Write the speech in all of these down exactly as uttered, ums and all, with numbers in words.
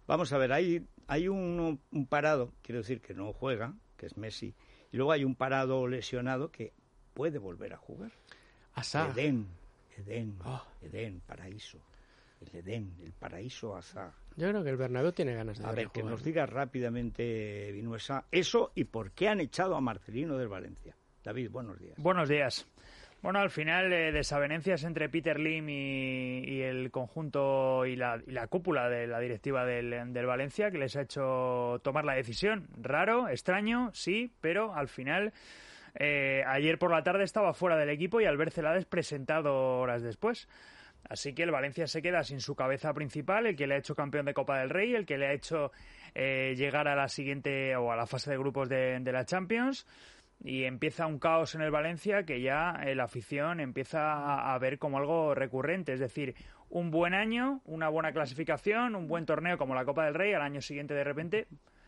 Vamos a ver, hay, hay un, un parado, quiero decir que no juega, que es Messi, y luego hay un parado lesionado que puede volver a jugar. Asá. Edén, Edén, oh. Edén, paraíso. El Edén, el paraíso Asá. Yo creo que el Bernabéu tiene ganas de A ver, jugar. que nos diga rápidamente, Vinuesa, eso y por qué han echado a Marcelino del Valencia. David, buenos días. Buenos días. Bueno, al final, eh, desavenencias entre Peter Lim y, y el conjunto y la, y la cúpula de la directiva del, del Valencia, que les ha hecho tomar la decisión. Raro, extraño, sí, pero al final, eh, ayer por la tarde estaba fuera del equipo y Albert Celades presentado horas después. Así que el Valencia se queda sin su cabeza principal, el que le ha hecho campeón de Copa del Rey, el que le ha hecho eh, llegar a la siguiente o a la fase de grupos de, de la Champions. Y empieza un caos en el Valencia que ya eh, la afición empieza a, a ver como algo recurrente. Es decir, un buen año, una buena clasificación, un buen torneo como la Copa del Rey, al año siguiente de repente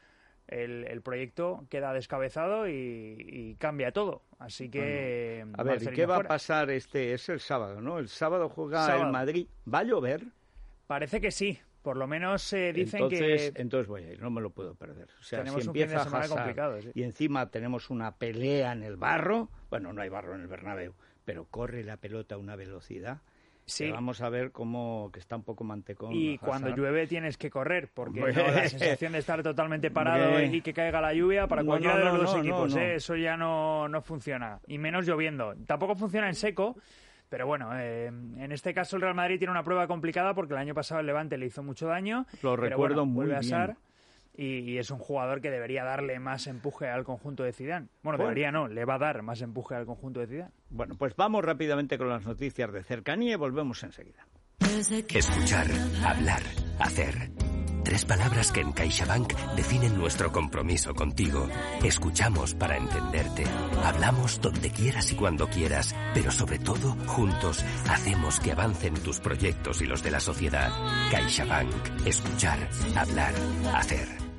el, el proyecto queda descabezado y, y cambia todo. Así que... Bueno, a ver, ¿y qué va fuera. a pasar? Este es el sábado, ¿no? El sábado juega sábado. el Madrid. ¿Va a llover? Parece que sí. Por lo menos eh, dicen entonces, que... Entonces voy a ir, no me lo puedo perder. O sea, tenemos si un fin empieza de semana Hazard complicado, sí. Y encima tenemos una pelea en el barro, bueno, no hay barro en el Bernabéu, pero corre la pelota a una velocidad. Sí. Que vamos a ver cómo que está un poco mantecón. Y Hazard. Cuando llueve tienes que correr, porque no, la sensación de estar totalmente parado y que caiga la lluvia para cualquiera no, no, de los dos no, equipos, no, no. ¿eh? Eso ya no, no funciona. Y menos lloviendo. Tampoco funciona en seco. Pero bueno, eh, en este caso el Real Madrid tiene una prueba complicada porque el año pasado el Levante le hizo mucho daño. Lo pero recuerdo bueno, muy vuelve a bien. Sar y, y es un jugador que debería darle más empuje al conjunto de Zidane. Bueno, bueno, debería no, le va a dar más empuje al conjunto de Zidane. Bueno, pues vamos rápidamente con las noticias de cercanía y volvemos enseguida. Escuchar, hablar, hacer. Tres palabras que en CaixaBank definen nuestro compromiso contigo. Escuchamos para entenderte. Hablamos donde quieras y cuando quieras. Pero sobre todo, juntos, hacemos que avancen tus proyectos y los de la sociedad. CaixaBank. Escuchar, hablar, hacer.